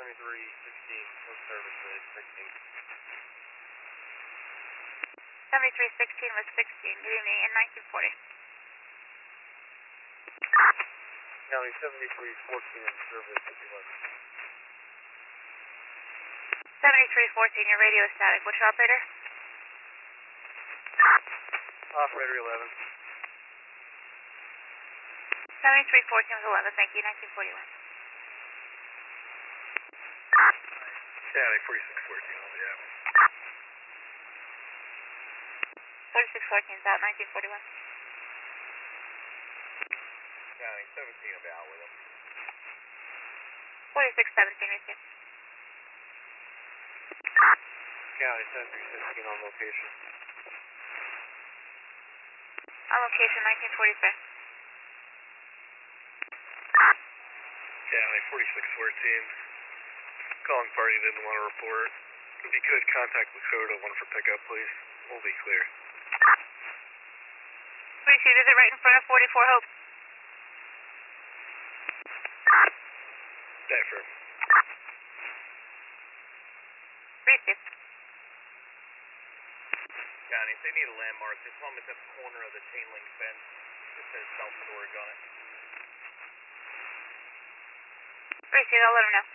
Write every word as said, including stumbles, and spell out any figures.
seventy-three sixteen, no service with sixteen. seventy-three sixteen with sixteen, good evening, in nineteen forty. County seventy-three fourteen in service with eleven. seventy-three fourteen, your radio is static. Which operator? Operator eleven. seventy-three fourteen with eleven, thank you, nineteen forty-one. County forty-six fourteen on the app. forty-six fourteen is out, nineteen forty-one. County seventeen about with him. forty-six seventeen, receive. County seventy-three sixteen on location. On location, nineteen forty-three. County forty-six fourteen. Calling party didn't want to report. If you could, contact Lakota, one for pickup, please. We'll be clear. Receive, is it right in front of forty-four Hope? Affirm. Receive. County, if they need a landmark, they tell them it's at the corner of the chain link fence. It says South Storage on it. Receive, I'll let them know.